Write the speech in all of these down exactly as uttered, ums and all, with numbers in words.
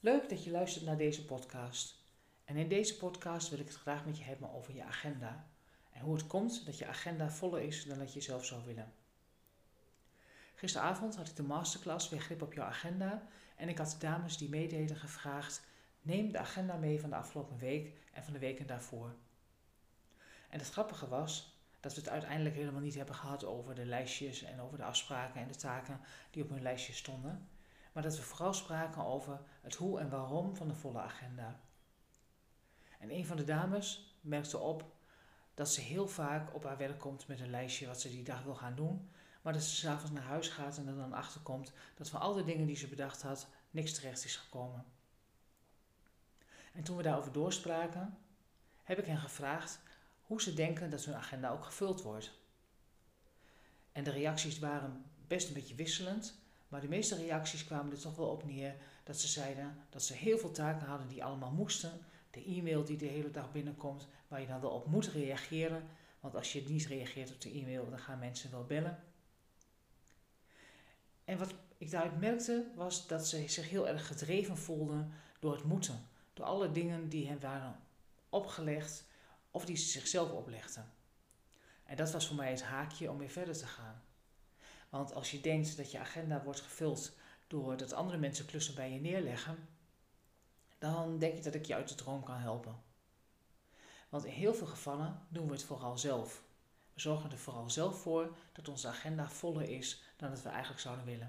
Leuk dat je luistert naar deze podcast. En in deze podcast wil ik het graag met je hebben over je agenda. En hoe het komt dat je agenda voller is dan dat je zelf zou willen. Gisteravond had ik de masterclass weer grip op jouw agenda. En ik had de dames die meededen gevraagd: neem de agenda mee van de afgelopen week en van de weken daarvoor. En het grappige was dat we het uiteindelijk helemaal niet hebben gehad over de lijstjes en over de afspraken en de taken die op hun lijstje stonden. Maar dat we vooral spraken over het hoe en waarom van de volle agenda. En een van de dames merkte op dat ze heel vaak op haar werk komt met een lijstje wat ze die dag wil gaan doen. Maar dat ze 's avonds naar huis gaat en er dan achter komt dat van al de dingen die ze bedacht had, niks terecht is gekomen. En toen we daarover doorspraken, heb ik hen gevraagd hoe ze denken dat hun agenda ook gevuld wordt. En de reacties waren best een beetje wisselend, maar de meeste reacties kwamen er toch wel op neer dat ze zeiden dat ze heel veel taken hadden die allemaal moesten. De e-mail die de hele dag binnenkomt, waar je dan wel op moet reageren, want als je niet reageert op de e-mail, dan gaan mensen wel bellen. En wat ik daaruit merkte, was dat ze zich heel erg gedreven voelden door het moeten. Door alle dingen die hen waren opgelegd of die ze zichzelf oplegden. En dat was voor mij het haakje om weer verder te gaan. Want als je denkt dat je agenda wordt gevuld doordat andere mensen klussen bij je neerleggen, dan denk ik dat ik je uit de droom kan helpen. Want in heel veel gevallen doen we het vooral zelf. We zorgen er vooral zelf voor dat onze agenda voller is dan dat we eigenlijk zouden willen.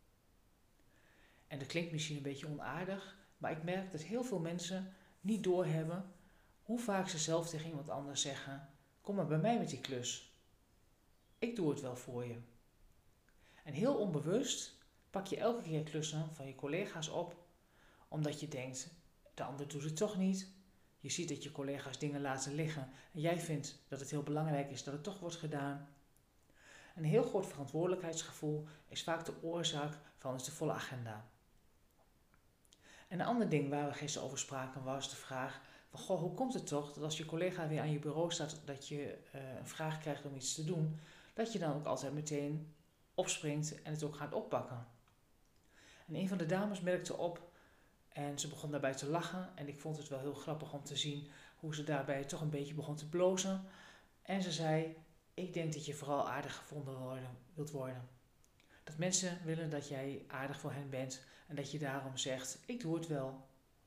En dat klinkt misschien een beetje onaardig, maar ik merk dat heel veel mensen niet doorhebben hoe vaak ze zelf tegen iemand anders zeggen: kom maar bij mij met die klus. Ik doe het wel voor je. En heel onbewust pak je elke keer klussen van je collega's op, omdat je denkt, de ander doet het toch niet. Je ziet dat je collega's dingen laten liggen en jij vindt dat het heel belangrijk is dat het toch wordt gedaan. Een heel groot verantwoordelijkheidsgevoel is vaak de oorzaak van de volle agenda. En een ander ding waar we gisteren over spraken was de vraag van, goh, hoe komt het toch dat als je collega weer aan je bureau staat dat je uh, een vraag krijgt om iets te doen, dat je dan ook altijd meteen opspringt en het ook gaat oppakken. En een van de dames merkte op en ze begon daarbij te lachen en ik vond het wel heel grappig om te zien hoe ze daarbij toch een beetje begon te blozen. En ze zei: ik denk dat je vooral aardig gevonden worden, wilt worden. Dat mensen willen dat jij aardig voor hen bent en dat je daarom zegt: ik doe het wel.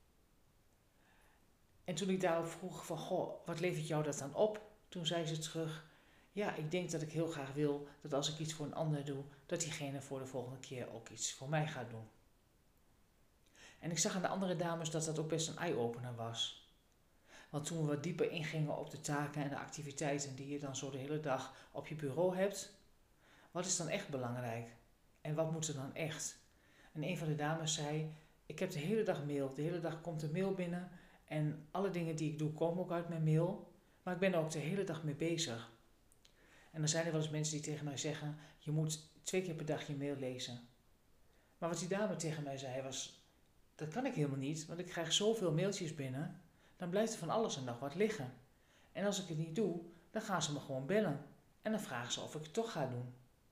En toen ik daarop vroeg van, goh, wat levert jou dat dan op? Toen zei ze terug: ja, ik denk dat ik heel graag wil dat als ik iets voor een ander doe, dat diegene voor de volgende keer ook iets voor mij gaat doen. En ik zag aan de andere dames dat dat ook best een eye-opener was. Want toen we wat dieper ingingen op de taken en de activiteiten die je dan zo de hele dag op je bureau hebt, wat is dan echt belangrijk? En wat moet er dan echt? En een van de dames zei: ik heb de hele dag mail, de hele dag komt er mail binnen en alle dingen die ik doe komen ook uit mijn mail, maar ik ben er ook de hele dag mee bezig. En dan zijn er wel eens mensen die tegen mij zeggen: je moet twee keer per dag je mail lezen. Maar wat die dame tegen mij zei was: dat kan ik helemaal niet, want ik krijg zoveel mailtjes binnen, dan blijft er van alles en nog wat liggen. En als ik het niet doe, dan gaan ze me gewoon bellen en dan vragen ze of ik het toch ga doen.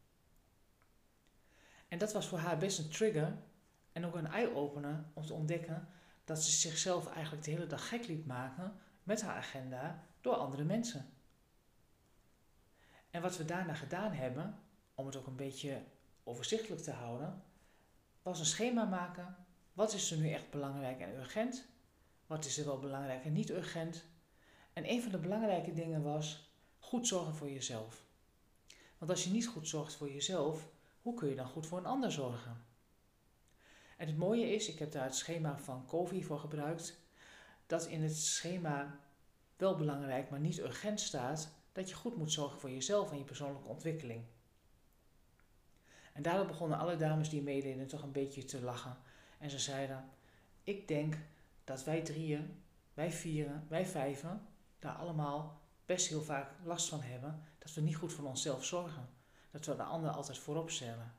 En dat was voor haar best een trigger en ook een eye-opener om te ontdekken dat ze zichzelf eigenlijk de hele dag gek liet maken met haar agenda door andere mensen. En wat we daarna gedaan hebben, om het ook een beetje overzichtelijk te houden, was een schema maken. Wat is er nu echt belangrijk en urgent? Wat is er wel belangrijk en niet urgent? En een van de belangrijke dingen was goed zorgen voor jezelf. Want als je niet goed zorgt voor jezelf, hoe kun je dan goed voor een ander zorgen? En het mooie is, ik heb daar het schema van Covey voor gebruikt, dat in het schema wel belangrijk, maar niet urgent staat, dat je goed moet zorgen voor jezelf en je persoonlijke ontwikkeling. En daardoor begonnen alle dames die meededen toch een beetje te lachen. En ze zeiden: ik denk dat wij drieën, wij vieren, wij vijven, daar allemaal best heel vaak last van hebben, dat we niet goed voor onszelf zorgen. Dat we de ander altijd voorop stellen.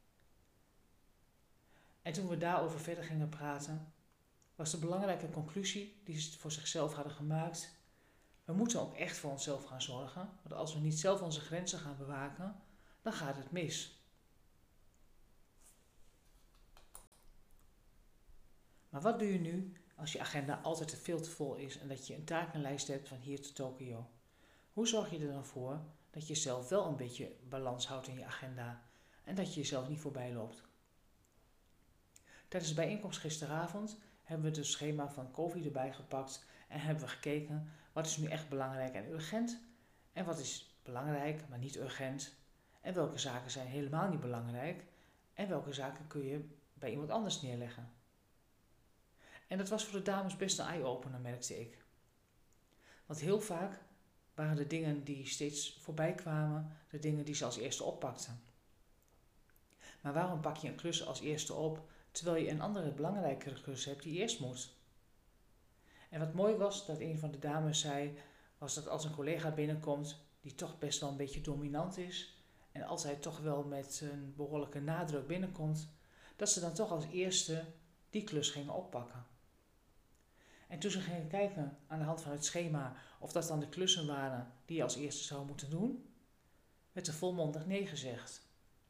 En toen we daarover verder gingen praten, was de belangrijke conclusie die ze voor zichzelf hadden gemaakt: we moeten ook echt voor onszelf gaan zorgen, want als we niet zelf onze grenzen gaan bewaken, dan gaat het mis. Maar wat doe je nu als je agenda altijd veel te vol is en dat je een takenlijst hebt van hier tot Tokio? Hoe zorg je er dan voor dat je zelf wel een beetje balans houdt in je agenda en dat je jezelf niet voorbij loopt? Tijdens de bijeenkomst gisteravond hebben we het schema van COVID erbij gepakt en hebben we gekeken wat is nu echt belangrijk en urgent en wat is belangrijk maar niet urgent en welke zaken zijn helemaal niet belangrijk en welke zaken kun je bij iemand anders neerleggen. En dat was voor de dames best een eye-opener, merkte ik. Want heel vaak waren de dingen die steeds voorbij kwamen, de dingen die ze als eerste oppakten. Maar waarom pak je een klus als eerste op, terwijl je een andere belangrijkere klus hebt die eerst moet? En wat mooi was, dat een van de dames zei, was dat als een collega binnenkomt die toch best wel een beetje dominant is en als hij toch wel met een behoorlijke nadruk binnenkomt, dat ze dan toch als eerste die klus gingen oppakken. En toen ze gingen kijken aan de hand van het schema of dat dan de klussen waren die je als eerste zou moeten doen, werd er volmondig nee gezegd.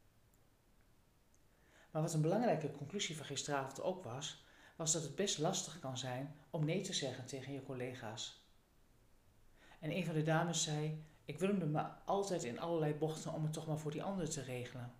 Maar wat een belangrijke conclusie van gisteravond ook was, was dat het best lastig kan zijn om nee te zeggen tegen je collega's. En een van de dames zei, ik wilde me altijd in allerlei bochten om het toch maar voor die ander te regelen.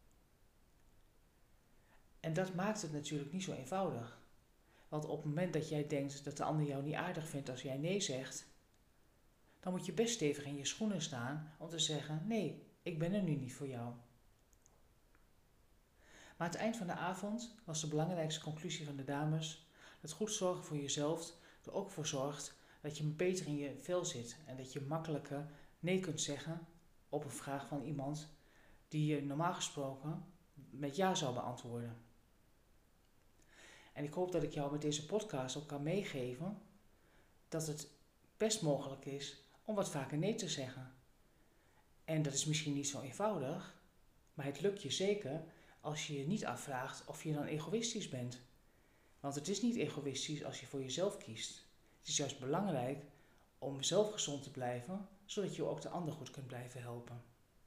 En dat maakt het natuurlijk niet zo eenvoudig. Want op het moment dat jij denkt dat de ander jou niet aardig vindt als jij nee zegt, dan moet je best stevig in je schoenen staan om te zeggen, nee, ik ben er nu niet voor jou. Maar aan het eind van de avond was de belangrijkste conclusie van de dames dat goed zorgen voor jezelf er ook voor zorgt dat je beter in je vel zit en dat je makkelijker nee kunt zeggen op een vraag van iemand die je normaal gesproken met ja zou beantwoorden. En ik hoop dat ik jou met deze podcast ook kan meegeven dat het best mogelijk is om wat vaker nee te zeggen. En dat is misschien niet zo eenvoudig, maar het lukt je zeker als je je niet afvraagt of je dan egoïstisch bent. Want het is niet egoïstisch als je voor jezelf kiest. Het is juist belangrijk om zelf gezond te blijven, zodat je ook de ander goed kunt blijven helpen.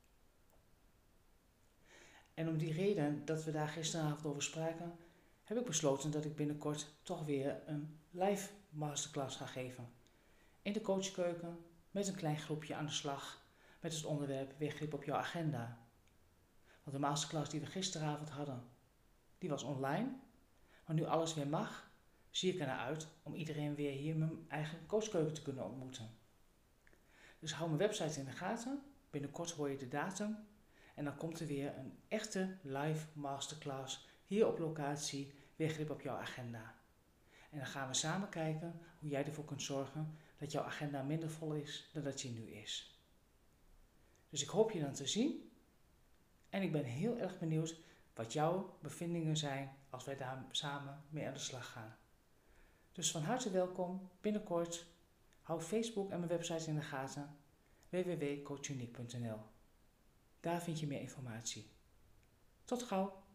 En om die reden dat we daar gisteravond over spraken, heb ik besloten dat ik binnenkort toch weer een live masterclass ga geven. In de coachkeuken, met een klein groepje aan de slag, met het onderwerp weer grip op jouw agenda. Want de masterclass die we gisteravond hadden, die was online. Maar nu alles weer mag, zie ik ernaar uit om iedereen weer hier in mijn eigen coachkeuken te kunnen ontmoeten. Dus hou mijn website in de gaten, binnenkort hoor je de datum. En dan komt er weer een echte live masterclass hier op locatie, weer grip op jouw agenda. En dan gaan we samen kijken hoe jij ervoor kunt zorgen dat jouw agenda minder vol is dan dat die nu is. Dus ik hoop je dan te zien. En ik ben heel erg benieuwd wat jouw bevindingen zijn als wij daar samen mee aan de slag gaan. Dus van harte welkom binnenkort. Hou Facebook en mijn website in de gaten. w w w punt coachunique punt n l. Daar vind je meer informatie. Tot gauw!